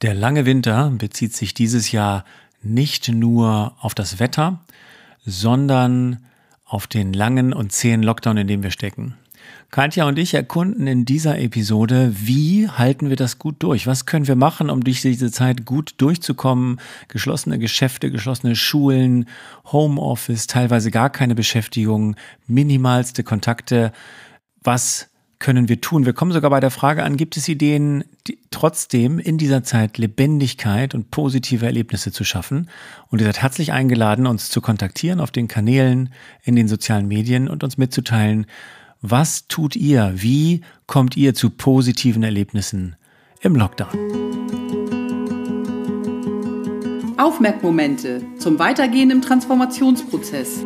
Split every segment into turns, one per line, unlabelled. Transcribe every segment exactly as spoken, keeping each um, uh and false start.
Der lange Winter bezieht sich dieses Jahr nicht nur auf das Wetter, sondern auf den langen und zähen Lockdown, in dem wir stecken. Katja und ich erkunden in dieser Episode, wie halten wir das gut durch? Was können wir machen, um durch diese Zeit gut durchzukommen? Geschlossene Geschäfte, geschlossene Schulen, Homeoffice, teilweise gar keine Beschäftigung, minimalste Kontakte. Was können wir tun? Wir kommen sogar bei der Frage an, gibt es Ideen, die trotzdem in dieser Zeit Lebendigkeit und positive Erlebnisse zu schaffen? Und ihr seid herzlich eingeladen, uns zu kontaktieren auf den Kanälen, in den sozialen Medien und uns mitzuteilen, was tut ihr? Wie kommt ihr zu positiven Erlebnissen im Lockdown?
Aufmerkmomente zum Weitergehen im Transformationsprozess.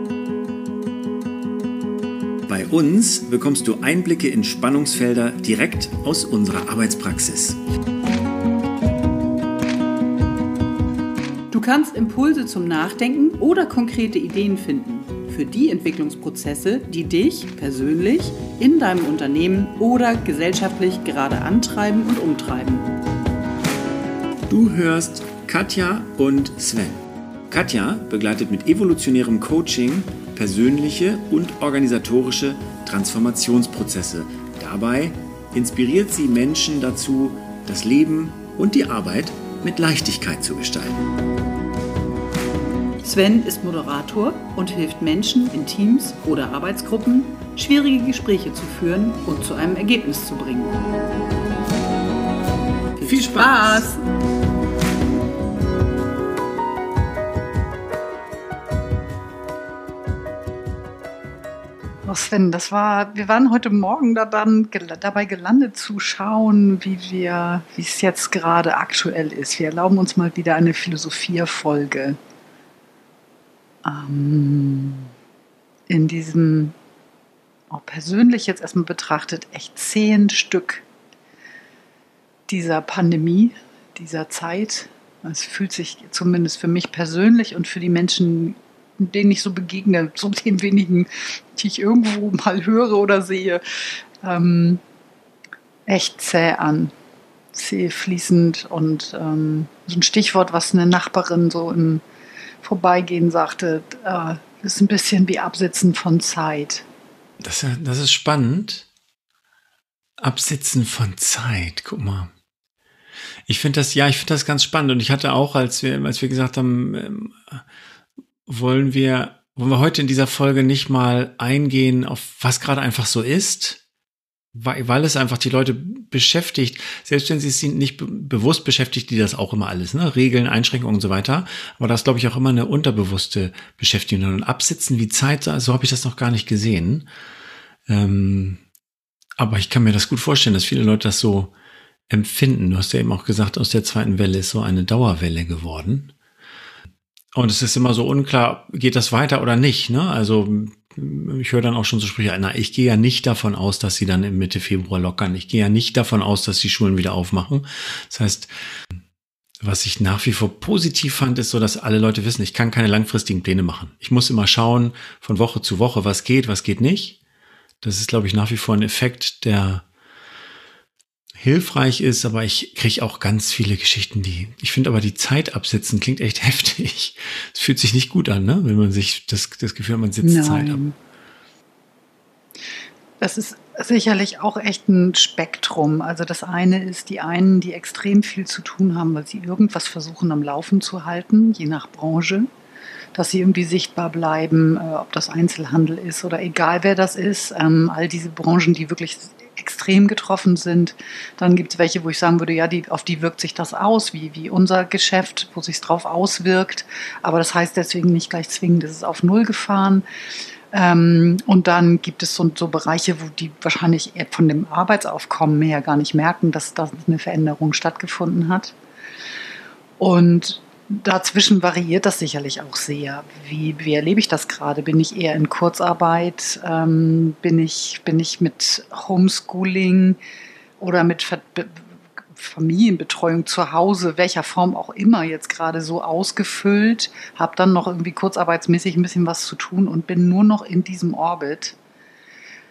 Bei uns bekommst du Einblicke in Spannungsfelder direkt aus unserer Arbeitspraxis.
Du kannst Impulse zum Nachdenken oder konkrete Ideen finden für die Entwicklungsprozesse, die dich persönlich in deinem Unternehmen oder gesellschaftlich gerade antreiben und umtreiben.
Du hörst Katja und Sven. Katja begleitet mit evolutionärem Coaching persönliche und organisatorische Transformationsprozesse. Dabei inspiriert sie Menschen dazu, das Leben und die Arbeit mit Leichtigkeit zu gestalten.
Sven ist Moderator und hilft Menschen in Teams oder Arbeitsgruppen, schwierige Gespräche zu führen und zu einem Ergebnis zu bringen. Viel, Viel Spaß! Spaß.
Oh Sven, das war, wir waren heute Morgen da dann gel- dabei gelandet zu schauen, wie wir, wie es jetzt gerade aktuell ist. Wir erlauben uns mal wieder eine Philosophie-Folge. Ähm, in diesem, auch persönlich jetzt erstmal betrachtet, echt zehn Stück dieser Pandemie, dieser Zeit. Es fühlt sich zumindest für mich persönlich und für die Menschen, denen ich so begegne, so den wenigen, die ich irgendwo mal höre oder sehe, ähm, echt zäh an. Zäh fließend und ähm, so ein Stichwort, was eine Nachbarin so im Vorbeigehen sagte, äh, ist ein bisschen wie Absitzen von Zeit.
Das, das ist spannend. Absitzen von Zeit, guck mal. Ich finde das, ja, ich finde das ganz spannend und ich hatte auch, als wir, als wir gesagt haben, ähm, wollen wir, wollen wir heute in dieser Folge nicht mal eingehen auf was gerade einfach so ist, weil, weil es einfach die Leute beschäftigt, selbst wenn sie es nicht be- bewusst beschäftigt, die das auch immer alles, ne, Regeln, Einschränkungen und so weiter, aber das glaube ich auch immer eine unterbewusste Beschäftigung und Absitzen wie Zeit, so habe ich das noch gar nicht gesehen, ähm, aber ich kann mir das gut vorstellen, dass viele Leute das so empfinden. Du hast ja eben auch gesagt, aus der zweiten Welle ist so eine Dauerwelle geworden. Und es ist immer so unklar, geht das weiter oder nicht, ne? Also ich höre dann auch schon so Sprüche, na, ich gehe ja nicht davon aus, dass sie dann im Mitte Februar lockern. Ich gehe ja nicht davon aus, dass die Schulen wieder aufmachen. Das heißt, was ich nach wie vor positiv fand, ist so, dass alle Leute wissen, ich kann keine langfristigen Pläne machen. Ich muss immer schauen, von Woche zu Woche, was geht, was geht nicht. Das ist, glaube ich, nach wie vor ein Effekt, der hilfreich ist, aber ich kriege auch ganz viele Geschichten, die, ich finde aber die Zeit absitzen klingt echt heftig. Es fühlt sich nicht gut an, ne? Wenn man sich das, das Gefühl hat, man sitzt
Nein.
Zeit ab.
Das ist sicherlich auch echt ein Spektrum. Also das eine ist die einen, die extrem viel zu tun haben, weil sie irgendwas versuchen am Laufen zu halten, je nach Branche, dass sie irgendwie sichtbar bleiben, äh, ob das Einzelhandel ist oder egal wer das ist. Ähm, all diese Branchen, die wirklich extrem getroffen sind. Dann gibt es welche, wo ich sagen würde, ja, die, auf die wirkt sich das aus, wie, wie unser Geschäft, wo sich drauf auswirkt. Aber das heißt deswegen nicht gleich zwingend, es ist auf Null gefahren. Ähm, und dann gibt es so, so Bereiche, wo die wahrscheinlich eher von dem Arbeitsaufkommen her gar nicht merken, dass da eine Veränderung stattgefunden hat. Und dazwischen variiert das sicherlich auch sehr. Wie, wie erlebe ich das gerade? Bin ich eher in Kurzarbeit? Ähm, bin ich, bin ich mit Homeschooling oder mit Ver- Be- Familienbetreuung zu Hause, welcher Form auch immer, jetzt gerade so ausgefüllt, habe dann noch irgendwie kurzarbeitsmäßig ein bisschen was zu tun und bin nur noch in diesem Orbit.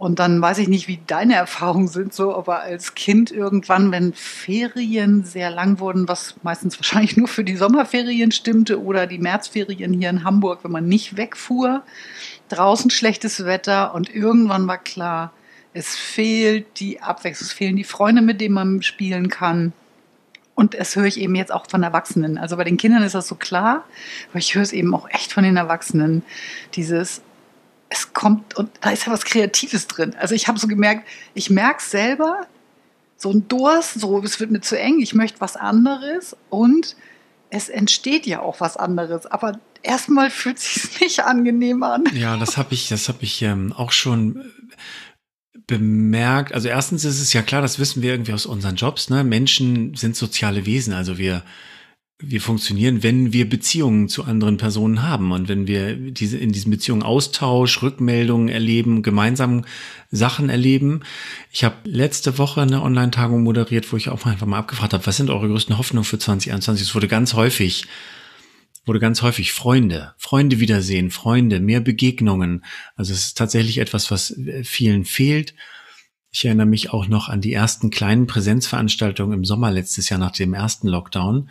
Und dann weiß ich nicht, wie deine Erfahrungen sind, so, aber als Kind irgendwann, wenn Ferien sehr lang wurden, was meistens wahrscheinlich nur für die Sommerferien stimmte oder die Märzferien hier in Hamburg, wenn man nicht wegfuhr, draußen schlechtes Wetter und irgendwann war klar, es fehlt die Abwechslung, es fehlen die Freunde, mit denen man spielen kann. Und das höre ich eben jetzt auch von Erwachsenen. Also bei den Kindern ist das so klar, aber ich höre es eben auch echt von den Erwachsenen, dieses es kommt, und da ist ja was Kreatives drin. Also ich habe so gemerkt, ich merke es selber, so ein Durst, so es wird mir zu eng, ich möchte was anderes und es entsteht ja auch was anderes. Aber erstmal fühlt es sich nicht angenehm an.
Ja, das habe ich, das habe ich ähm, auch schon bemerkt. Also erstens ist es ja klar, das wissen wir irgendwie aus unseren Jobs, ne? Menschen sind soziale Wesen, also wir Wir funktionieren, wenn wir Beziehungen zu anderen Personen haben und wenn wir diese in diesen Beziehungen Austausch, Rückmeldungen erleben, gemeinsam Sachen erleben. Ich habe letzte Woche eine Online-Tagung moderiert, wo ich auch einfach mal abgefragt habe, was sind eure größten Hoffnungen für zwanzig einundzwanzig? Es wurde ganz häufig, wurde ganz häufig Freunde, Freunde wiedersehen, Freunde, mehr Begegnungen. Also es ist tatsächlich etwas, was vielen fehlt. Ich erinnere mich auch noch an die ersten kleinen Präsenzveranstaltungen im Sommer letztes Jahr nach dem ersten Lockdown,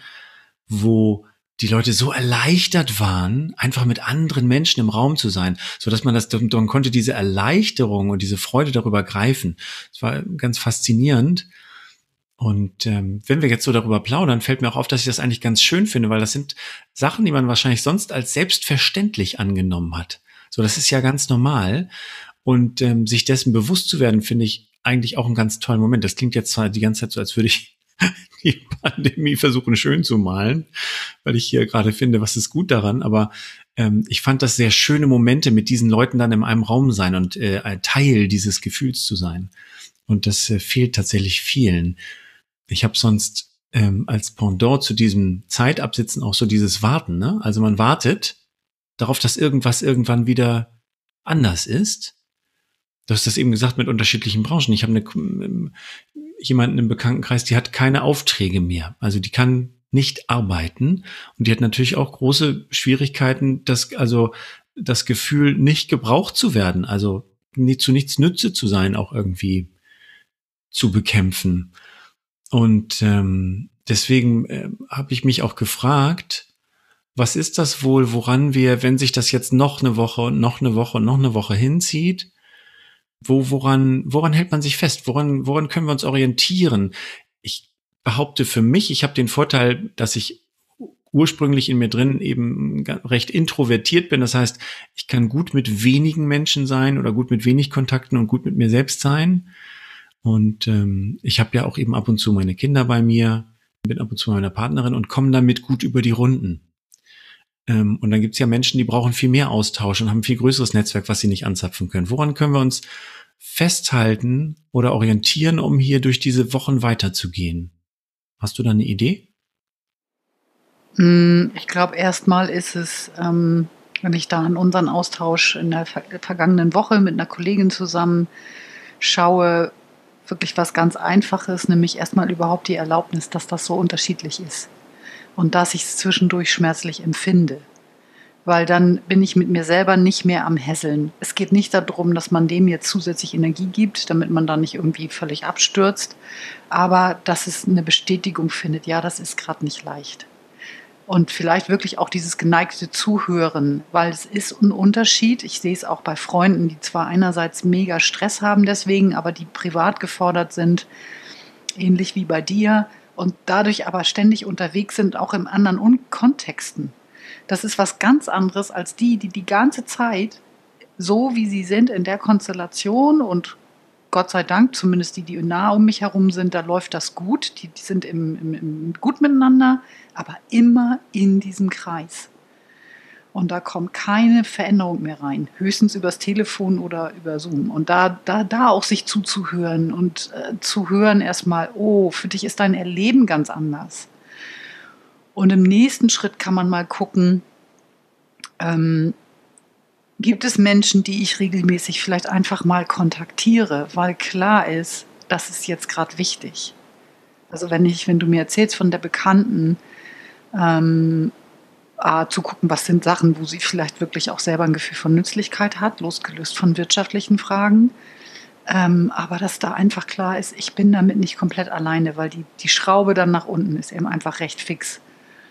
wo die Leute so erleichtert waren, einfach mit anderen Menschen im Raum zu sein, so dass man das, man konnte diese Erleichterung und diese Freude darüber greifen. Es war ganz faszinierend. Und ähm, wenn wir jetzt so darüber plaudern, fällt mir auch auf, dass ich das eigentlich ganz schön finde, weil das sind Sachen, die man wahrscheinlich sonst als selbstverständlich angenommen hat. So, das ist ja ganz normal. Und ähm, sich dessen bewusst zu werden, finde ich eigentlich auch einen ganz tollen Moment. Das klingt jetzt zwar die ganze Zeit so, als würde ich die Pandemie versuchen schön zu malen, weil ich hier gerade finde, was ist gut daran, aber ähm, ich fand das sehr schöne Momente, mit diesen Leuten dann in einem Raum sein und äh, ein Teil dieses Gefühls zu sein. Und das äh, fehlt tatsächlich vielen. Ich habe sonst ähm, als Pendant zu diesem Zeitabsitzen auch so dieses Warten, ne? Also man wartet darauf, dass irgendwas irgendwann wieder anders ist. Du hast das eben gesagt mit unterschiedlichen Branchen. Ich habe eine jemanden im Bekanntenkreis, die hat keine Aufträge mehr. Also die kann nicht arbeiten und die hat natürlich auch große Schwierigkeiten, das, also das Gefühl, nicht gebraucht zu werden, also nie, zu nichts Nütze zu sein, auch irgendwie zu bekämpfen. Und ähm, deswegen äh, habe ich mich auch gefragt, was ist das wohl, woran wir, wenn sich das jetzt noch eine Woche und noch eine Woche und noch eine Woche hinzieht, Wo, woran, woran hält man sich fest? Woran, woran können wir uns orientieren? Ich behaupte für mich, ich habe den Vorteil, dass ich ursprünglich in mir drin eben recht introvertiert bin. Das heißt, ich kann gut mit wenigen Menschen sein oder gut mit wenig Kontakten und gut mit mir selbst sein. Und ähm, ich habe ja auch eben ab und zu meine Kinder bei mir, bin ab und zu bei meiner Partnerin und komme damit gut über die Runden. Ähm, und dann gibt's ja Menschen, die brauchen viel mehr Austausch und haben ein viel größeres Netzwerk, was sie nicht anzapfen können. Woran können wir uns festhalten oder orientieren, um hier durch diese Wochen weiterzugehen? Hast du da eine Idee?
Ich glaube, erstmal ist es, ähm, wenn ich da an unseren Austausch in der ver- vergangenen Woche mit einer Kollegin zusammen schaue, wirklich was ganz Einfaches, nämlich erstmal überhaupt die Erlaubnis, dass das so unterschiedlich ist und dass ich es zwischendurch schmerzlich empfinde. Weil dann bin ich mit mir selber nicht mehr am Hässeln. Es geht nicht darum, dass man dem jetzt zusätzlich Energie gibt, damit man da nicht irgendwie völlig abstürzt, aber dass es eine Bestätigung findet, ja, das ist gerade nicht leicht. Und vielleicht wirklich auch dieses geneigte Zuhören, weil es ist ein Unterschied. Ich sehe es auch bei Freunden, die zwar einerseits mega Stress haben deswegen, aber die privat gefordert sind, ähnlich wie bei dir, und dadurch aber ständig unterwegs sind, auch in anderen Kontexten. Das ist was ganz anderes als die, die die ganze Zeit, so wie sie sind, in der Konstellation und Gott sei Dank, zumindest die, die nah um mich herum sind, da läuft das gut, die, die sind im, im, im gut miteinander, aber immer in diesem Kreis. Und da kommt keine Veränderung mehr rein, höchstens übers Telefon oder über Zoom. Und da, da, da auch sich zuzuhören und äh, zu hören erstmal, oh, für dich ist dein Erleben ganz anders. Und im nächsten Schritt kann man mal gucken, ähm, gibt es Menschen, die ich regelmäßig vielleicht einfach mal kontaktiere, weil klar ist, das ist jetzt gerade wichtig. Also wenn ich, wenn du mir erzählst von der Bekannten, ähm, äh, zu gucken, was sind Sachen, wo sie vielleicht wirklich auch selber ein Gefühl von Nützlichkeit hat, losgelöst von wirtschaftlichen Fragen. Ähm, aber dass da einfach klar ist, ich bin damit nicht komplett alleine, weil die, die Schraube dann nach unten ist eben einfach recht fix.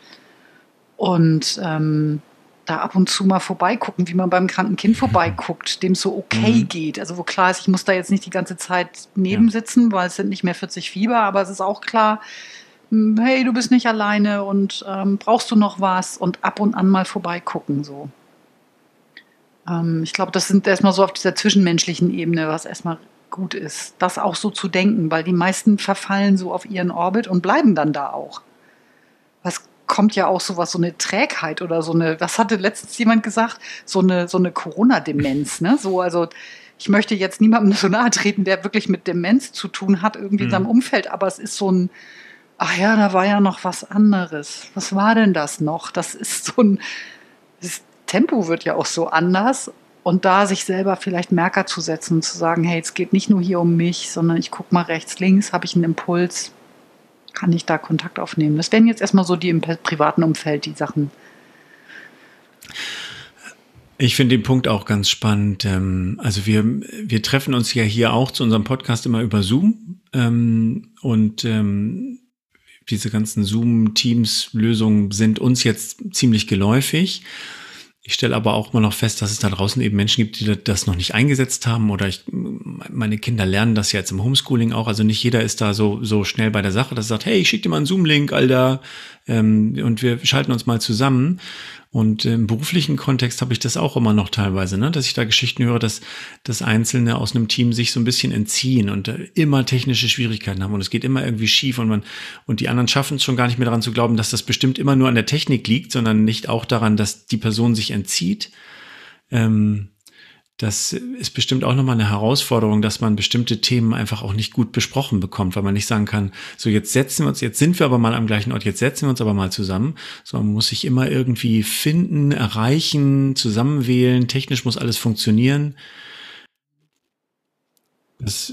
Und ähm, da ab und zu mal vorbeigucken, wie man beim kranken Kind vorbeiguckt, dem es so okay
Mhm.
geht. Also wo klar ist, ich muss da jetzt nicht die ganze Zeit nebensitzen, weil es sind nicht mehr vierzig Fieber, aber es ist auch klar, hm, hey, du bist nicht alleine und ähm, brauchst du noch was? Und ab und an mal vorbeigucken so. Ähm, ich glaube, das sind erstmal so auf dieser zwischenmenschlichen Ebene, was erstmal gut ist, das auch so zu denken, weil die meisten verfallen so auf ihren Orbit und bleiben dann da auch. Was kommt ja auch sowas, so eine Trägheit oder so eine, was hatte letztens jemand gesagt, so eine, so eine Corona-Demenz, ne? So, also ich möchte jetzt niemandem so nahe treten, der wirklich mit Demenz zu tun hat, irgendwie in seinem
Mhm.
Umfeld, aber es ist so ein, ach ja, da war ja noch was anderes. Was war denn das noch? Das ist so ein, das Tempo wird ja auch so anders. Und da sich selber vielleicht Merker zu setzen und zu sagen, hey, es geht nicht nur hier um mich, sondern ich gucke mal rechts, links, habe ich einen Impuls, kann ich da Kontakt aufnehmen. Das wären jetzt erstmal so die im privaten Umfeld, die Sachen.
Ich finde den Punkt auch ganz spannend. Ähm, Also wir, wir treffen uns ja hier auch zu unserem Podcast immer über Zoom. Ähm, Und ähm, diese ganzen Zoom-Teams-Lösungen sind uns jetzt ziemlich geläufig. Ich stelle aber auch mal noch fest, dass es da draußen eben Menschen gibt, die das noch nicht eingesetzt haben, oder ich, meine Kinder lernen das ja jetzt im Homeschooling auch. Also nicht jeder ist da so, so schnell bei der Sache, dass er sagt, hey, ich schicke dir mal einen Zoom-Link, Alter, ähm, und wir schalten uns mal zusammen. Und im beruflichen Kontext habe ich das auch immer noch teilweise, ne, dass ich da Geschichten höre, dass, dass Einzelne aus einem Team sich so ein bisschen entziehen und äh, immer technische Schwierigkeiten haben und es geht immer irgendwie schief und man, und die anderen schaffen es schon gar nicht mehr daran zu glauben, dass das bestimmt immer nur an der Technik liegt, sondern nicht auch daran, dass die Person sich entzieht. Ähm, Das ist bestimmt auch nochmal eine Herausforderung, dass man bestimmte Themen einfach auch nicht gut besprochen bekommt, weil man nicht sagen kann, so jetzt setzen wir uns, jetzt sind wir aber mal am gleichen Ort, jetzt setzen wir uns aber mal zusammen, sondern man muss sich immer irgendwie finden, erreichen, zusammenwählen, technisch muss alles funktionieren. Das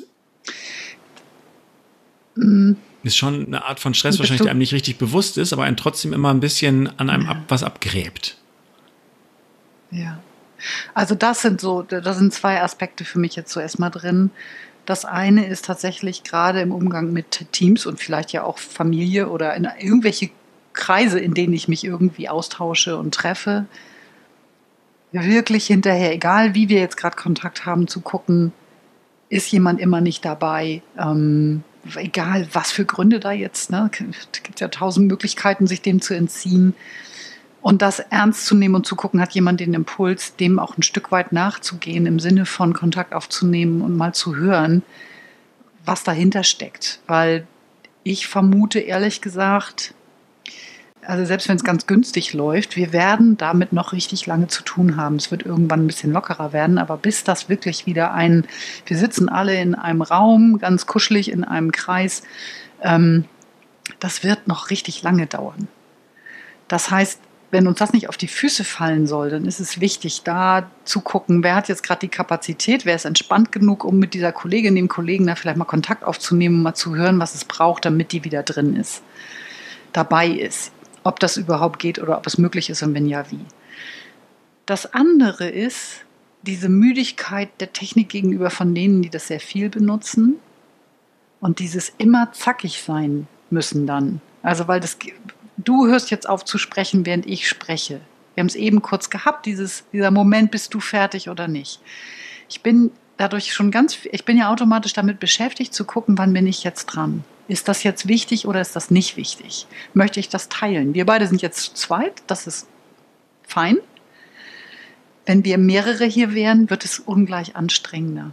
Mm,
ist schon eine Art von Stress
bist
wahrscheinlich,
du-
der einem nicht richtig bewusst ist, aber einen trotzdem immer ein bisschen an einem ab, was abgräbt.
Ja. Also das sind so, da sind zwei Aspekte für mich jetzt so erstmal drin. Das eine ist tatsächlich gerade im Umgang mit Teams und vielleicht ja auch Familie oder in irgendwelche Kreise, in denen ich mich irgendwie austausche und treffe, wirklich hinterher, egal wie wir jetzt gerade Kontakt haben, zu gucken, ist jemand immer nicht dabei, ähm, egal was für Gründe da jetzt, ne? Es gibt ja tausend Möglichkeiten, sich dem zu entziehen. Und das ernst zu nehmen und zu gucken, hat jemand den Impuls, dem auch ein Stück weit nachzugehen, im Sinne von Kontakt aufzunehmen und mal zu hören, was dahinter steckt. Weil ich vermute, ehrlich gesagt, also selbst wenn es ganz günstig läuft, wir werden damit noch richtig lange zu tun haben. Es wird irgendwann ein bisschen lockerer werden, aber bis das wirklich wieder ein, wir sitzen alle in einem Raum, ganz kuschelig in einem Kreis, ähm, das wird noch richtig lange dauern. Das heißt, wenn uns das nicht auf die Füße fallen soll, dann ist es wichtig, da zu gucken, wer hat jetzt gerade die Kapazität, wer ist entspannt genug, um mit dieser Kollegin, dem Kollegen da vielleicht mal Kontakt aufzunehmen, mal zu hören, was es braucht, damit die wieder drin ist, dabei ist. Ob das überhaupt geht oder ob es möglich ist und wenn ja, wie. Das andere ist diese Müdigkeit der Technik gegenüber von denen, die das sehr viel benutzen und dieses immer zackig sein müssen dann. Also weil das, du hörst jetzt auf zu sprechen, während ich spreche. Wir haben es eben kurz gehabt, dieses, dieser Moment, bist du fertig oder nicht. Ich bin dadurch schon ganz, ich bin ja automatisch damit beschäftigt zu gucken, wann bin ich jetzt dran. Ist das jetzt wichtig oder ist das nicht wichtig? Möchte ich das teilen? Wir beide sind jetzt zu zweit, das ist fein. Wenn wir mehrere hier wären, wird es ungleich anstrengender.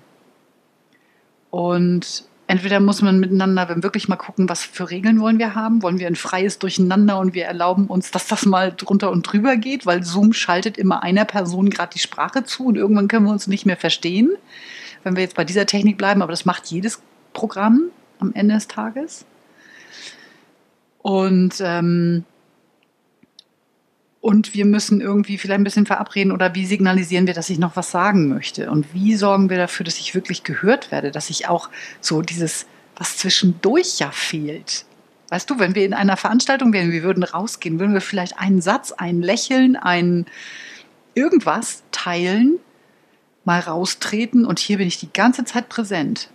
Und entweder muss man miteinander wirklich mal gucken, was für Regeln wollen wir haben. Wollen wir ein freies Durcheinander und wir erlauben uns, dass das mal drunter und drüber geht, weil Zoom schaltet immer einer Person gerade die Sprache zu und irgendwann können wir uns nicht mehr verstehen, wenn wir jetzt bei dieser Technik bleiben. Aber das macht jedes Programm am Ende des Tages. Und, ähm, und wir müssen irgendwie vielleicht ein bisschen verabreden oder wie signalisieren wir, dass ich noch was sagen möchte? Und wie sorgen wir dafür, dass ich wirklich gehört werde, dass ich auch so dieses, was zwischendurch ja fehlt. Weißt du, wenn wir in einer Veranstaltung wären, wir würden rausgehen, würden wir vielleicht einen Satz, ein Lächeln, ein irgendwas teilen, mal raustreten und hier bin ich die ganze Zeit präsent.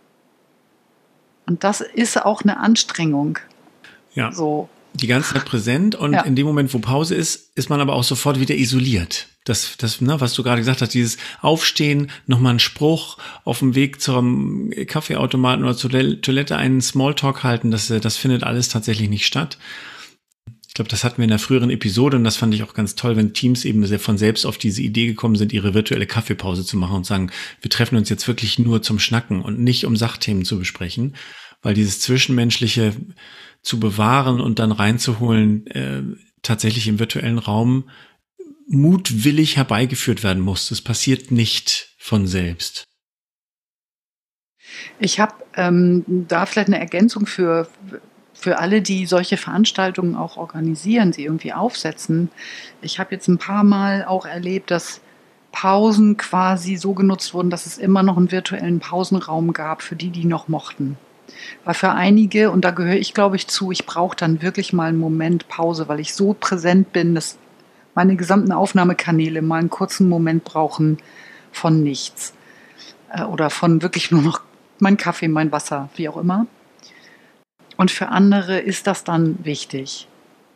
Und das ist auch eine Anstrengung.
Ja.
So.
Die ganze Zeit präsent und ja. in dem Moment, wo Pause ist, ist man aber auch sofort wieder isoliert. Das, das, ne, was du gerade gesagt hast, dieses Aufstehen, nochmal ein Spruch, auf dem Weg zum Kaffeeautomaten oder zur Toilette einen Smalltalk halten, das, das findet alles tatsächlich nicht statt. Ich glaube, das hatten wir in der früheren Episode und das fand ich auch ganz toll, wenn Teams eben sehr von selbst auf diese Idee gekommen sind, ihre virtuelle Kaffeepause zu machen und sagen, wir treffen uns jetzt wirklich nur zum Schnacken und nicht um Sachthemen zu besprechen, weil dieses Zwischenmenschliche zu bewahren und dann reinzuholen, äh, tatsächlich im virtuellen Raum mutwillig herbeigeführt werden muss. Das passiert nicht von selbst.
Ich habe ähm, da vielleicht eine Ergänzung für, für alle, die solche Veranstaltungen auch organisieren, sie irgendwie aufsetzen. Ich habe jetzt ein paar Mal auch erlebt, dass Pausen quasi so genutzt wurden, dass es immer noch einen virtuellen Pausenraum gab für die, die noch mochten. Weil für einige, und da gehöre ich, glaube ich, zu, ich brauche dann wirklich mal einen Moment Pause, weil ich so präsent bin, dass meine gesamten Aufnahmekanäle mal einen kurzen Moment brauchen von nichts. Äh, oder von wirklich nur noch mein Kaffee, mein Wasser, wie auch immer. Und für andere ist das dann wichtig,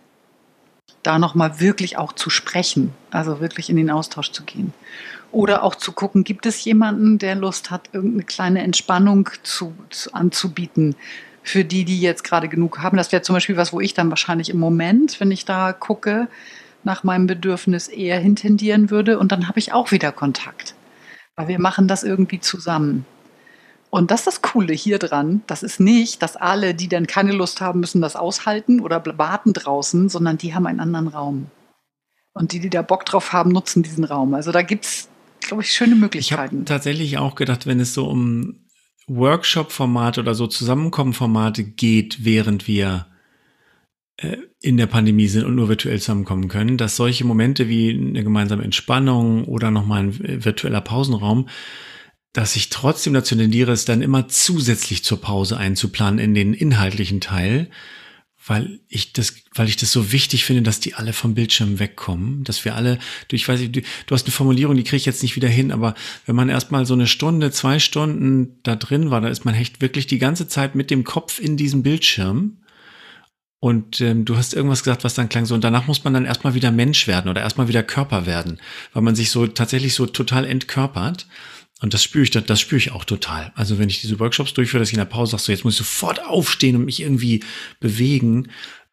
da nochmal wirklich auch zu sprechen, also wirklich in den Austausch zu gehen. Oder auch zu gucken, gibt es jemanden, der Lust hat, irgendeine kleine Entspannung zu, zu, anzubieten für die, die jetzt gerade genug haben. Das wäre zum Beispiel was, wo ich dann wahrscheinlich im Moment, wenn ich da gucke, nach meinem Bedürfnis eher hintendieren würde. Und dann habe ich auch wieder Kontakt. Weil wir machen das irgendwie zusammen. Und das ist das Coole hier dran. Das ist nicht, dass alle, die dann keine Lust haben, müssen das aushalten oder warten draußen, sondern die haben einen anderen Raum. Und die, die da Bock drauf haben, nutzen diesen Raum. Also da gibt's, glaube ich, schöne Möglichkeiten.
Ich habe tatsächlich auch gedacht, wenn es so um Workshop-Formate oder so Zusammenkommen-Formate geht, während wir äh, in der Pandemie sind und nur virtuell zusammenkommen können, dass solche Momente wie eine gemeinsame Entspannung oder nochmal ein virtueller Pausenraum, dass ich trotzdem dazu tendiere, es dann immer zusätzlich zur Pause einzuplanen in den inhaltlichen Teil, weil ich das, weil ich das so wichtig finde, dass die alle vom Bildschirm wegkommen, dass wir alle, du, ich weiß nicht, du, du hast eine Formulierung, die kriege ich jetzt nicht wieder hin, aber wenn man erstmal so eine Stunde, zwei Stunden da drin war, da ist man echt wirklich die ganze Zeit mit dem Kopf in diesem Bildschirm. Und ähm, du hast irgendwas gesagt, was dann klang so, und danach muss man dann erstmal wieder Mensch werden oder erstmal wieder Körper werden, weil man sich so tatsächlich so total entkörpert. Und das spüre ich, das, das spüre ich auch total. Also wenn ich diese Workshops durchführe, dass ich in der Pause sage, so jetzt muss ich sofort aufstehen und mich irgendwie bewegen.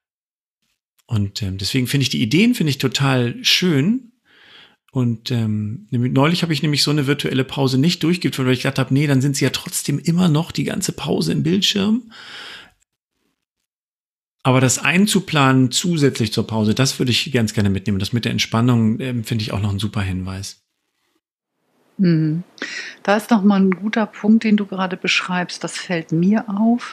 Und ähm, deswegen finde ich die Ideen, finde ich total schön. Und ähm, neulich habe ich nämlich so eine virtuelle Pause nicht durchgeführt, weil ich gedacht habe, nee, dann sind sie ja trotzdem immer noch die ganze Pause im Bildschirm. Aber das einzuplanen zusätzlich zur Pause, das würde ich ganz gerne mitnehmen. Das mit der Entspannung ähm, finde ich auch noch ein super Hinweis.
Da ist noch mal ein guter Punkt, den du gerade beschreibst. Das fällt mir auf.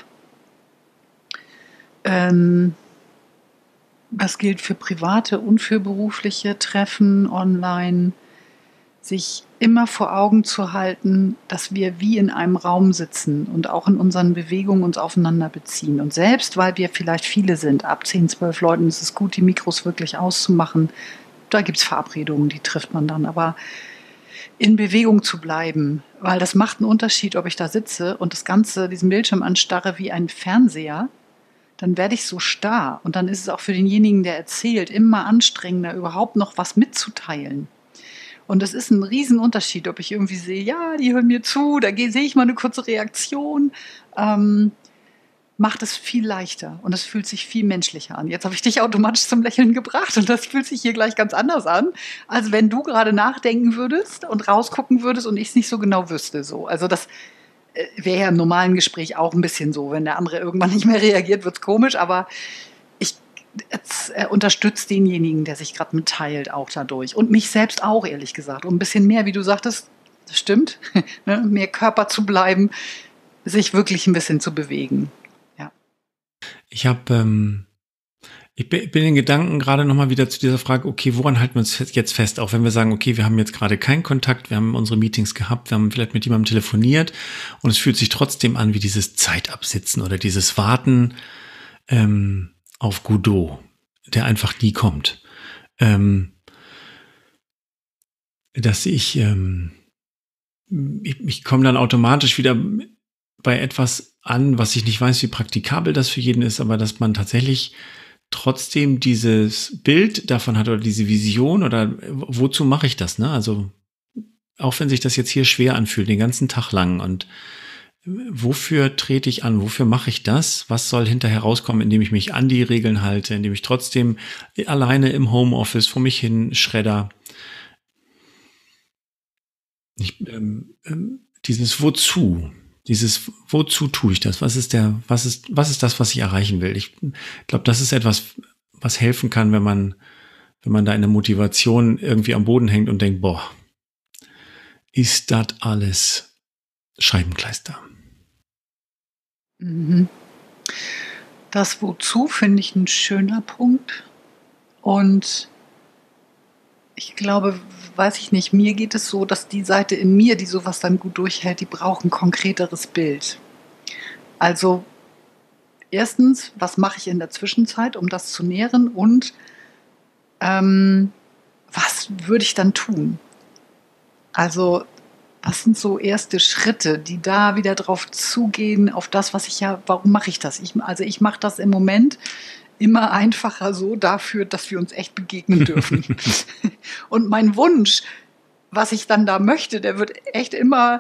Ähm, das gilt für private und für berufliche Treffen online. Sich immer vor Augen zu halten, dass wir wie in einem Raum sitzen und auch in unseren Bewegungen uns aufeinander beziehen. Und selbst, weil wir vielleicht viele sind, ab zehn, zwölf Leuten, ist es gut, die Mikros wirklich auszumachen. Da gibt es Verabredungen, die trifft man dann. Aber in Bewegung zu bleiben, weil das macht einen Unterschied, ob ich da sitze und das Ganze, diesen Bildschirm anstarre wie ein Fernseher, dann werde ich so starr. Und dann ist es auch für denjenigen, der erzählt, immer anstrengender, überhaupt noch was mitzuteilen. Und es ist ein Riesenunterschied, ob ich irgendwie sehe, ja, die hören mir zu, da sehe ich mal eine kurze Reaktion, ähm, macht es viel leichter und es fühlt sich viel menschlicher an. Jetzt habe ich dich automatisch zum Lächeln gebracht und das fühlt sich hier gleich ganz anders an, als wenn du gerade nachdenken würdest und rausgucken würdest und ich es nicht so genau wüsste. So. Also das äh, wäre ja im normalen Gespräch auch ein bisschen so. Wenn der andere irgendwann nicht mehr reagiert, wird es komisch, aber ich es, äh, unterstütze denjenigen, der sich gerade mitteilt, auch dadurch. Und mich selbst auch, ehrlich gesagt. Und ein bisschen mehr, wie du sagtest, das stimmt, ne, mehr Körper zu bleiben, sich wirklich ein bisschen zu bewegen.
Ich habe, ähm, ich bin in Gedanken gerade nochmal wieder zu dieser Frage, okay, woran halten wir uns jetzt fest? Auch wenn wir sagen, okay, wir haben jetzt gerade keinen Kontakt, wir haben unsere Meetings gehabt, wir haben vielleicht mit jemandem telefoniert und es fühlt sich trotzdem an wie dieses Zeitabsitzen oder dieses Warten ähm, auf Godot, der einfach nie kommt. Ähm, dass ich, ähm, ich, ich komme dann automatisch wieder bei etwas an, was ich nicht weiß, wie praktikabel das für jeden ist, aber dass man tatsächlich trotzdem dieses Bild davon hat oder diese Vision oder wozu mache ich das, ne? Also auch wenn sich das jetzt hier schwer anfühlt, den ganzen Tag lang, und wofür trete ich an, wofür mache ich das, was soll hinterher rauskommen, indem ich mich an die Regeln halte, indem ich trotzdem alleine im Homeoffice vor mich hin schredder. Ich, ähm, ähm, dieses Wozu, dieses Wozu tue ich das, was ist der, was ist, was ist das, was ich erreichen will? Ich glaube, das ist etwas, was helfen kann, wenn man, wenn man da in der Motivation irgendwie am Boden hängt und denkt, boah, ist das alles Scheibenkleister.
Das Wozu finde ich ein schöner Punkt. Und ich glaube, weiß ich nicht, mir geht es so, dass die Seite in mir, die sowas dann gut durchhält, die braucht ein konkreteres Bild. Also erstens, was mache ich in der Zwischenzeit, um das zu nähren, und ähm, was würde ich dann tun? Also was sind so erste Schritte, die da wieder drauf zugehen, auf das, was ich ja, warum mache ich das? Ich, also ich mache das im Moment immer einfacher so dafür, dass wir uns echt begegnen dürfen. Und mein Wunsch, was ich dann da möchte, der wird echt immer,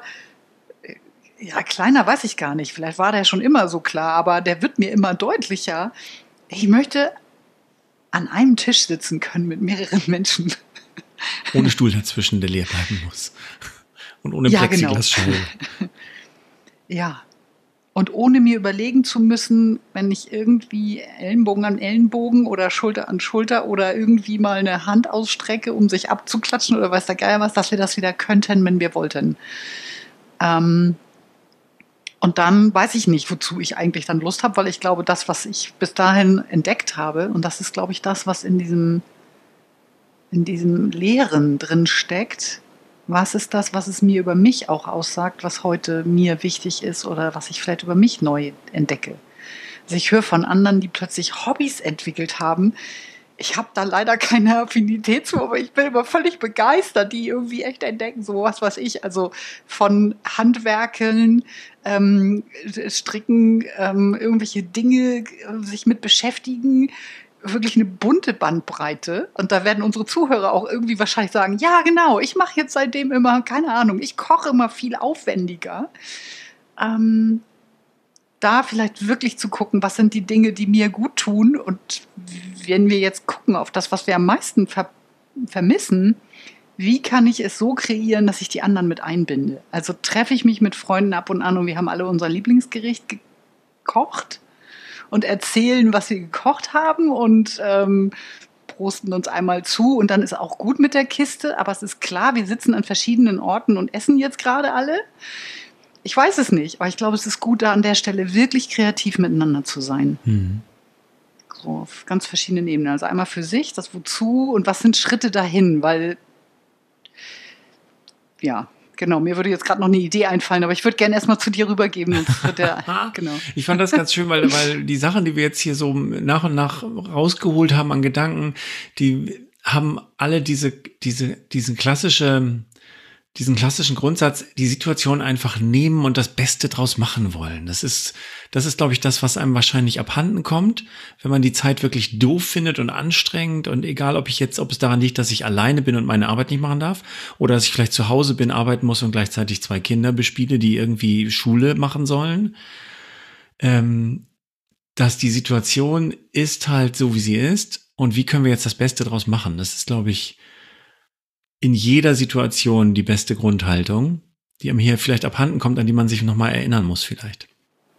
ja, kleiner weiß ich gar nicht, vielleicht war der schon immer so klar, aber der wird mir immer deutlicher. Ich möchte an einem Tisch sitzen können mit mehreren Menschen.
Ohne Stuhl dazwischen, der leer bleiben muss. Und ohne
Ja,
Plexiglasscheibe.
genau. Ja. Und ohne mir überlegen zu müssen, wenn ich irgendwie Ellenbogen an Ellenbogen oder Schulter an Schulter oder irgendwie mal eine Hand ausstrecke, um sich abzuklatschen oder weiß der Geier was, dass wir das wieder könnten, wenn wir wollten. Ähm, und dann weiß ich nicht, wozu ich eigentlich dann Lust habe, weil ich glaube, das, was ich bis dahin entdeckt habe, und das ist, glaube ich, das, was in diesem, in diesem Lehren drin steckt. Was ist das, was es mir über mich auch aussagt, was heute mir wichtig ist oder was ich vielleicht über mich neu entdecke? Also ich höre von anderen, die plötzlich Hobbys entwickelt haben. Ich habe da leider keine Affinität zu, aber ich bin immer völlig begeistert, die irgendwie echt entdecken, so was weiß ich, also von Handwerkeln, ähm, Stricken, ähm, irgendwelche Dinge, äh, sich mit beschäftigen, wirklich eine bunte Bandbreite, und da werden unsere Zuhörer auch irgendwie wahrscheinlich sagen, ja genau, ich mache jetzt seitdem immer, keine Ahnung, ich koche immer viel aufwendiger. Ähm, da vielleicht wirklich zu gucken, was sind die Dinge, die mir gut tun, und wenn wir jetzt gucken auf das, was wir am meisten ver- vermissen, wie kann ich es so kreieren, dass ich die anderen mit einbinde? Also treffe ich mich mit Freunden ab und an und wir haben alle unser Lieblingsgericht gekocht und erzählen, was wir gekocht haben, und ähm, prosten uns einmal zu, und dann ist auch gut mit der Kiste. Aber es ist klar, wir sitzen an verschiedenen Orten und essen jetzt gerade alle. Ich weiß es nicht, aber ich glaube, es ist gut, da an der Stelle wirklich kreativ miteinander zu sein.
Mhm.
So auf ganz verschiedenen Ebenen. Also einmal für sich, das Wozu und was sind Schritte dahin, weil ja, genau, mir würde jetzt gerade noch eine Idee einfallen, aber ich würde gerne erstmal zu dir rübergeben. Der, genau.
Ich fand das ganz schön, weil, weil die Sachen, die wir jetzt hier so nach und nach rausgeholt haben an Gedanken, die haben alle diese, diese, diesen klassische, diesen klassischen Grundsatz, die Situation einfach nehmen und das Beste draus machen wollen. Das ist, das ist, glaube ich, das, was einem wahrscheinlich abhanden kommt, wenn man die Zeit wirklich doof findet und anstrengend, und egal, ob ich jetzt, ob es daran liegt, dass ich alleine bin und meine Arbeit nicht machen darf, oder dass ich vielleicht zu Hause bin, arbeiten muss und gleichzeitig zwei Kinder bespiele, die irgendwie Schule machen sollen, ähm, dass die Situation ist halt so, wie sie ist, und wie können wir jetzt das Beste draus machen? Das ist, glaube ich, in jeder Situation die beste Grundhaltung, die einem hier vielleicht abhanden kommt, an die man sich nochmal erinnern muss vielleicht.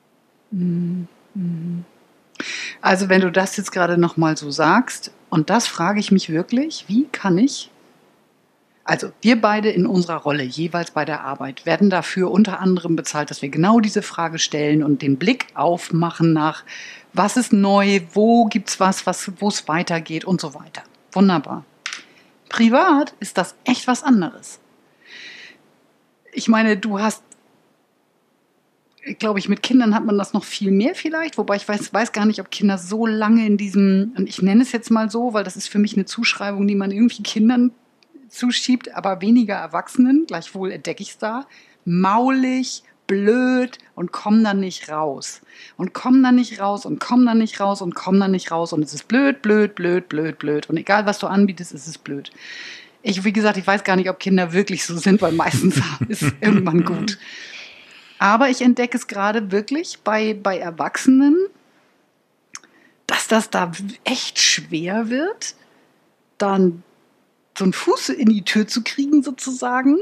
Also wenn du das jetzt gerade nochmal so sagst, und das frage ich mich wirklich, wie kann ich, also wir beide in unserer Rolle, jeweils bei der Arbeit, werden dafür unter anderem bezahlt, dass wir genau diese Frage stellen und den Blick aufmachen nach, was ist neu, wo gibt's was, was, wo es weitergeht und so weiter. Wunderbar. Privat ist das echt was anderes. Ich meine, du hast, glaube ich, mit Kindern hat man das noch viel mehr vielleicht, wobei ich weiß, weiß gar nicht, ob Kinder so lange in diesem, und ich nenne es jetzt mal so, weil das ist für mich eine Zuschreibung, die man irgendwie Kindern zuschiebt, aber weniger Erwachsenen, gleichwohl entdecke ich es da, maulig, blöd und kommen dann nicht raus. Und kommen dann nicht raus und kommen dann nicht raus und kommen dann nicht raus. Und es ist blöd, blöd, blöd, blöd, blöd. Und egal, was du anbietest, ist es blöd. Ich, wie gesagt, ich weiß gar nicht, ob Kinder wirklich so sind, weil meistens ist es irgendwann gut. Aber ich entdecke es gerade wirklich bei, bei Erwachsenen, dass das da echt schwer wird, dann so einen Fuß in die Tür zu kriegen sozusagen.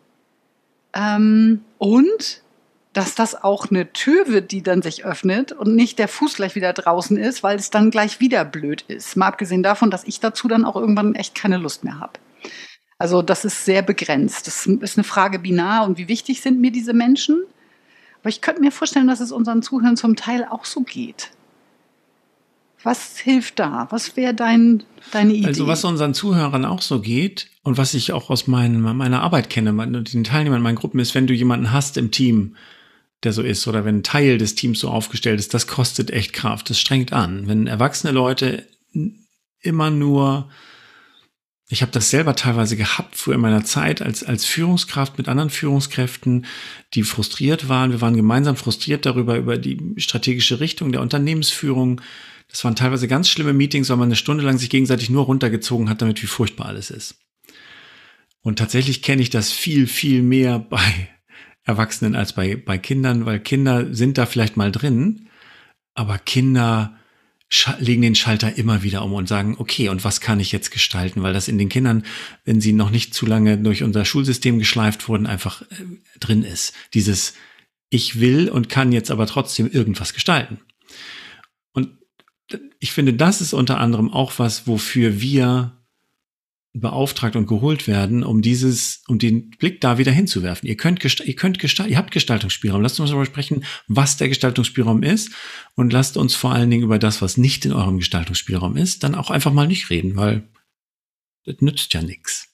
Ähm, und dass das auch eine Tür wird, die dann sich öffnet und nicht der Fuß gleich wieder draußen ist, weil es dann gleich wieder blöd ist. Mal abgesehen davon, dass ich dazu dann auch irgendwann echt keine Lust mehr habe. Also das ist sehr begrenzt. Das ist eine Frage binar und wie wichtig sind mir diese Menschen? Aber ich könnte mir vorstellen, dass es unseren Zuhörern zum Teil auch so geht. Was hilft da? Was wäre dein, deine Idee?
Also was unseren Zuhörern auch so geht und was ich auch aus mein, meiner Arbeit kenne, den Teilnehmern in meinen Gruppen, ist, wenn du jemanden hast im Team, der so ist, oder wenn ein Teil des Teams so aufgestellt ist, das kostet echt Kraft, das strengt an. Wenn erwachsene Leute immer nur, ich habe das selber teilweise gehabt, früher in meiner Zeit als, als Führungskraft mit anderen Führungskräften, die frustriert waren. Wir waren gemeinsam frustriert darüber, über die strategische Richtung der Unternehmensführung. Das waren teilweise ganz schlimme Meetings, weil man eine Stunde lang sich gegenseitig nur runtergezogen hat, damit wie furchtbar alles ist. Und tatsächlich kenne ich das viel, viel mehr bei Erwachsenen als bei, bei Kindern, weil Kinder sind da vielleicht mal drin, aber Kinder legen den Schalter immer wieder um und sagen, okay, und was kann ich jetzt gestalten? Weil das in den Kindern, wenn sie noch nicht zu lange durch unser Schulsystem geschleift wurden, einfach äh, drin ist. Dieses ich will und kann jetzt aber trotzdem irgendwas gestalten. Und ich finde, das ist unter anderem auch was, wofür wir beauftragt und geholt werden, um dieses, um den Blick da wieder hinzuwerfen. Ihr könnt, ihr könnt gestalten, ihr habt Gestaltungsspielraum. Lasst uns darüber sprechen, was der Gestaltungsspielraum ist, und lasst uns vor allen Dingen über das, was nicht in eurem Gestaltungsspielraum ist, dann auch einfach mal nicht reden, weil das nützt ja nichts.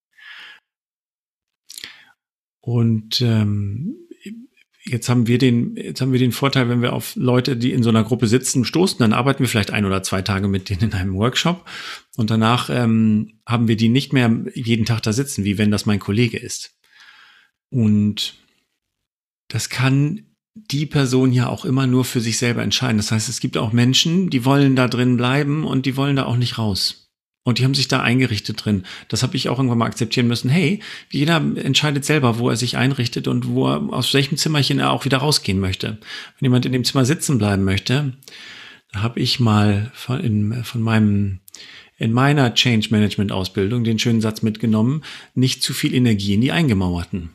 Und ähm, Jetzt haben wir den, jetzt haben wir den Vorteil, wenn wir auf Leute, die in so einer Gruppe sitzen, stoßen, dann arbeiten wir vielleicht ein oder zwei Tage mit denen in einem Workshop, und danach ähm, haben wir die nicht mehr jeden Tag da sitzen, wie wenn das mein Kollege ist. Und das kann die Person ja auch immer nur für sich selber entscheiden. Das heißt, es gibt auch Menschen, die wollen da drin bleiben und die wollen da auch nicht raus. Und die haben sich da eingerichtet drin. Das habe ich auch irgendwann mal akzeptieren müssen. Hey, jeder entscheidet selber, wo er sich einrichtet und wo er, aus welchem Zimmerchen er auch wieder rausgehen möchte. Wenn jemand in dem Zimmer sitzen bleiben möchte, da habe ich mal von, in, von meinem, in meiner Change Management Ausbildung den schönen Satz mitgenommen: Nicht zu viel Energie in die Eingemauerten.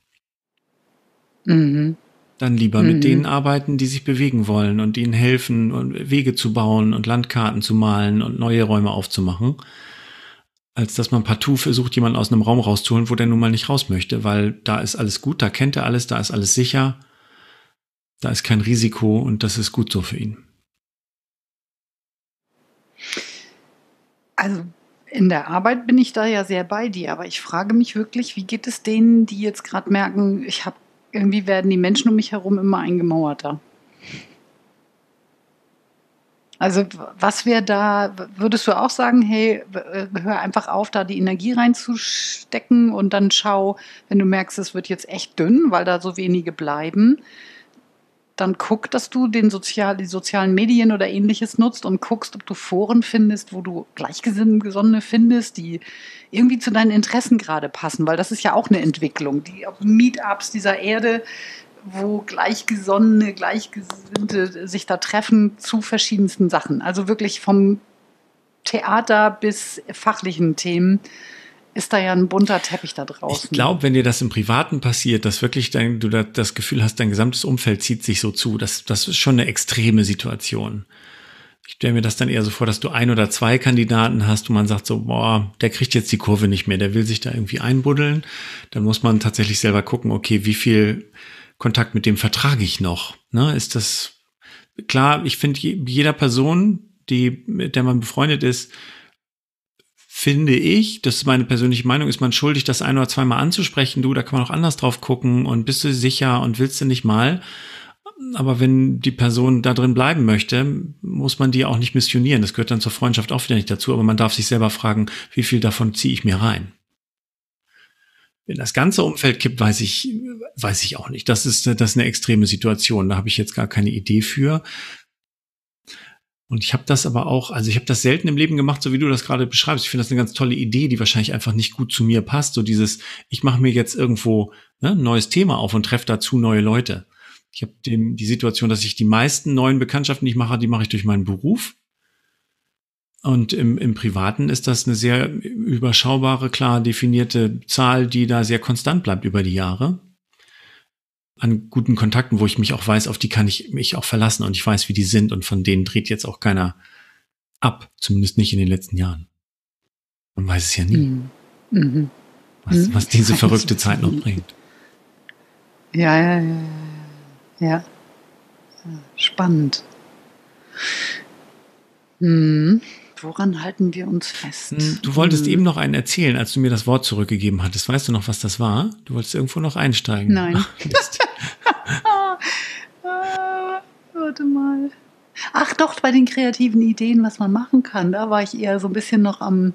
Mhm.
Dann lieber
Mhm.
mit denen arbeiten, die sich bewegen wollen und ihnen helfen und Wege zu bauen und Landkarten zu malen und neue Räume aufzumachen, als dass man partout versucht, jemanden aus einem Raum rauszuholen, wo der nun mal nicht raus möchte, weil da ist alles gut, da kennt er alles, da ist alles sicher, da ist kein Risiko, und das ist gut so für ihn.
Also in der Arbeit bin ich da ja sehr bei dir, aber ich frage mich wirklich, wie geht es denen, die jetzt gerade merken, ich habe irgendwie werden die Menschen um mich herum immer eingemauerter. Also was wäre da, würdest du auch sagen, hey, hör einfach auf, da die Energie reinzustecken und dann schau, wenn du merkst, es wird jetzt echt dünn, weil da so wenige bleiben, dann guck, dass du den Sozial, die sozialen Medien oder Ähnliches nutzt und guckst, ob du Foren findest, wo du Gleichgesinnte findest, die irgendwie zu deinen Interessen gerade passen, weil das ist ja auch eine Entwicklung. Die Meetups dieser Erde, wo Gleichgesonnene, Gleichgesinnte sich da treffen zu verschiedensten Sachen. Also wirklich vom Theater bis fachlichen Themen ist da ja ein bunter Teppich da draußen.
Ich glaube, wenn dir das im Privaten passiert, dass wirklich dein, du das Gefühl hast, dein gesamtes Umfeld zieht sich so zu, das, das ist schon eine extreme Situation. Ich stelle mir das dann eher so vor, dass du ein oder zwei Kandidaten hast, wo man sagt so, boah, der kriegt jetzt die Kurve nicht mehr, der will sich da irgendwie einbuddeln. Dann muss man tatsächlich selber gucken, okay, wie viel Kontakt mit dem vertrage ich noch? Ne, ist das klar? Ich finde, jeder Person, die, mit der man befreundet ist, finde ich, das ist meine persönliche Meinung, ist man schuldig, das ein oder zweimal anzusprechen. Du, da kann man auch anders drauf gucken, und bist du sicher und willst du nicht mal. Aber wenn die Person da drin bleiben möchte, muss man die auch nicht missionieren. Das gehört dann zur Freundschaft auch wieder nicht dazu. Aber man darf sich selber fragen, wie viel davon ziehe ich mir rein? Wenn das ganze Umfeld kippt, weiß ich, weiß ich auch nicht. Das ist, das ist eine extreme Situation. Da habe ich jetzt gar keine Idee für. Und ich habe das aber auch, also ich habe das selten im Leben gemacht, so wie du das gerade beschreibst. Ich finde das eine ganz tolle Idee, die wahrscheinlich einfach nicht gut zu mir passt. So dieses, ich mache mir jetzt irgendwo, ne, ein neues Thema auf und treffe dazu neue Leute. Ich habe die Situation, dass ich die meisten neuen Bekanntschaften, die ich mache, die mache ich durch meinen Beruf. Und im, im Privaten ist das eine sehr überschaubare, klar definierte Zahl, die da sehr konstant bleibt über die Jahre. An guten Kontakten, wo ich mich auch weiß, auf die kann ich mich auch verlassen und ich weiß, wie die sind und von denen dreht jetzt auch keiner ab, zumindest nicht in den letzten Jahren. Man weiß es ja nie,
Mhm.
was, was diese
Weiß
verrückte
es
Zeit noch
nie.
bringt.
Ja, ja, ja, ja. Ja, ja. Spannend. Hm. Woran halten wir uns fest?
Hm, Du wolltest
Hm.
eben noch einen erzählen, als du mir das Wort zurückgegeben hattest. Weißt du noch, was das war? Du wolltest irgendwo noch einsteigen.
Nein.
Ach, Mist.
Ah, ah, warte mal. Ach doch, bei den kreativen Ideen, was man machen kann. Da war ich eher so ein bisschen noch am,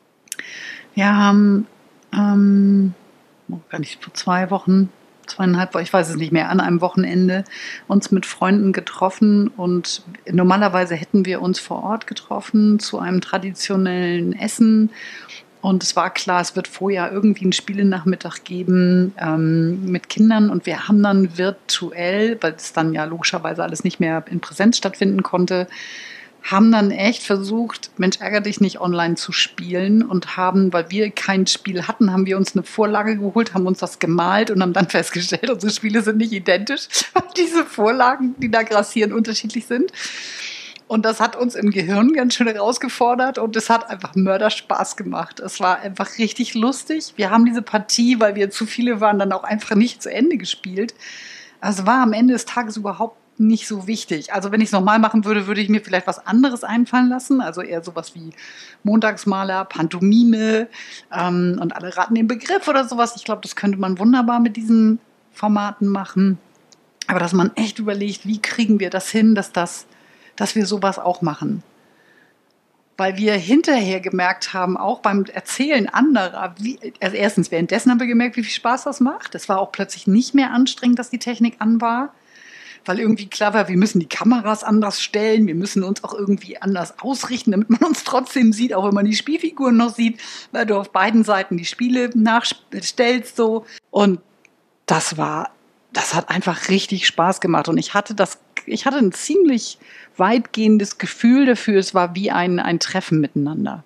wir haben, ähm, oh, gar nicht, vor zwei Wochen, zweieinhalb Wochen, ich weiß es nicht mehr, an einem Wochenende uns mit Freunden getroffen und normalerweise hätten wir uns vor Ort getroffen zu einem traditionellen Essen. Und es war klar, es wird vorher irgendwie einen Spielenachmittag geben ähm, mit Kindern. Und wir haben dann virtuell, weil es dann ja logischerweise alles nicht mehr in Präsenz stattfinden konnte, haben dann echt versucht, Mensch, ärger dich nicht, online zu spielen. Und haben, weil wir kein Spiel hatten, haben wir uns eine Vorlage geholt, haben uns das gemalt und haben dann festgestellt, unsere Spiele sind nicht identisch, weil diese Vorlagen, die da grassieren, unterschiedlich sind. Und das hat uns im Gehirn ganz schön herausgefordert und es hat einfach Mörderspaß gemacht. Es war einfach richtig lustig. Wir haben diese Partie, weil wir zu viele waren, dann auch einfach nicht zu Ende gespielt. Also war am Ende des Tages überhaupt nicht so wichtig. Also wenn ich es nochmal machen würde, würde ich mir vielleicht was anderes einfallen lassen. Also eher sowas wie Montagsmaler, Pantomime ähm, und alle raten den Begriff oder sowas. Ich glaube, das könnte man wunderbar mit diesen Formaten machen. Aber dass man echt überlegt, wie kriegen wir das hin, dass das dass wir sowas auch machen. Weil wir hinterher gemerkt haben, auch beim Erzählen anderer, wie, also erstens, währenddessen haben wir gemerkt, wie viel Spaß das macht. Es war auch plötzlich nicht mehr anstrengend, dass die Technik an war, weil irgendwie klar war, wir müssen die Kameras anders stellen, wir müssen uns auch irgendwie anders ausrichten, damit man uns trotzdem sieht, auch wenn man die Spielfiguren noch sieht, weil du auf beiden Seiten die Spiele nachstellst so. Und das war, das hat einfach richtig Spaß gemacht. Und ich hatte das, ich hatte ein ziemlich weitgehendes Gefühl dafür, es war wie ein, ein Treffen miteinander.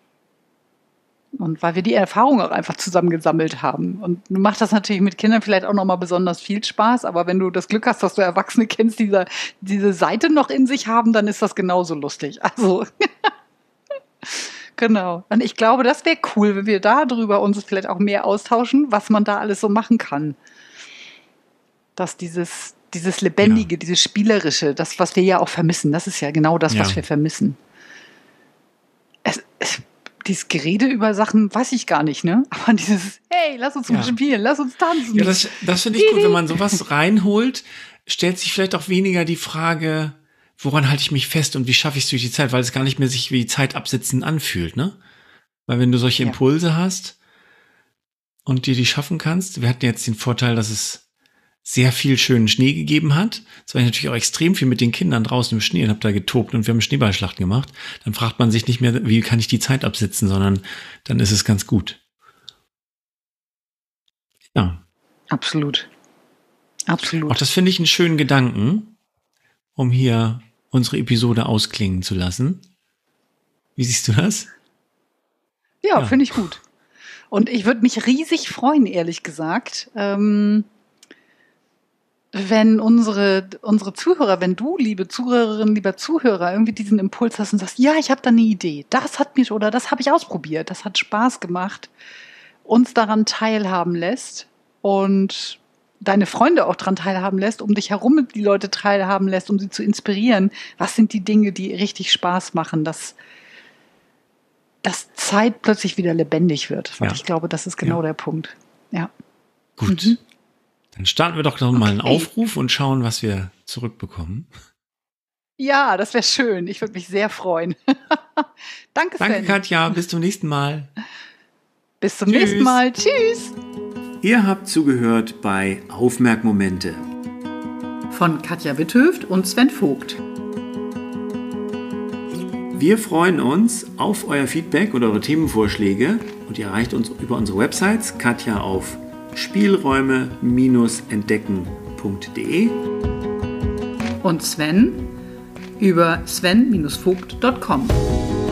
Und weil wir die Erfahrung auch einfach zusammen gesammelt haben. Und macht das natürlich mit Kindern vielleicht auch nochmal besonders viel Spaß, aber wenn du das Glück hast, dass du Erwachsene kennst, die diese, diese Seite noch in sich haben, dann ist das genauso lustig. Also, genau. Und ich glaube, das wäre cool, wenn wir darüber uns vielleicht auch mehr austauschen, was man da alles so machen kann. Dass dieses Dieses Lebendige, ja. Dieses Spielerische, das, was wir ja auch vermissen, das ist ja genau das, ja. was wir vermissen. Es, es, dieses Gerede über Sachen weiß ich gar nicht, ne? Aber dieses, hey, lass uns mal ja. spielen, lass uns tanzen.
Ja, das, das finde ich gut, wenn man sowas reinholt, stellt sich vielleicht auch weniger die Frage, woran halte ich mich fest und wie schaffe ich es durch die Zeit, weil es gar nicht mehr sich wie Zeit absitzen anfühlt, ne? Weil wenn du solche Impulse ja. hast und dir die schaffen kannst, wir hatten jetzt den Vorteil, dass es sehr viel schönen Schnee gegeben hat. Das war ich natürlich auch extrem viel mit den Kindern draußen im Schnee und habe da getobt und wir haben Schneeballschlachten gemacht. Dann fragt man sich nicht mehr, wie kann ich die Zeit absitzen, sondern dann ist es ganz gut. Ja.
Absolut. Absolut.
Auch das finde ich einen schönen Gedanken, um hier unsere Episode ausklingen zu lassen. Wie siehst du das?
Ja, ja. finde ich gut. Und ich würde mich riesig freuen, ehrlich gesagt, ähm, wenn unsere, unsere Zuhörer, wenn du, liebe Zuhörerin, lieber Zuhörer, irgendwie diesen Impuls hast und sagst, ja, ich habe da eine Idee, das hat mich oder das habe ich ausprobiert, das hat Spaß gemacht, uns daran teilhaben lässt und deine Freunde auch daran teilhaben lässt, um dich herum die Leute teilhaben lässt, um sie zu inspirieren. Was sind die Dinge, die richtig Spaß machen, dass, dass Zeit plötzlich wieder lebendig wird? Weil ja. ich glaube, das ist genau ja. der Punkt. Ja.
Gut. Mhm. Dann starten wir doch noch mal einen okay. Aufruf und schauen, was wir zurückbekommen.
Ja, das wäre schön. Ich würde mich sehr freuen. Danke,
Danke,
Sven.
Katja. Bis zum nächsten Mal.
Bis zum Tschüss. nächsten Mal. Tschüss.
Ihr habt zugehört bei Aufmerkmomente
von Katja Witthöft und Sven Vogt.
Wir freuen uns auf euer Feedback und eure Themenvorschläge und ihr erreicht uns über unsere Websites, Katja auf spielräume entdecken punkt de
und Sven über sven Bindestrich vogt punkt com.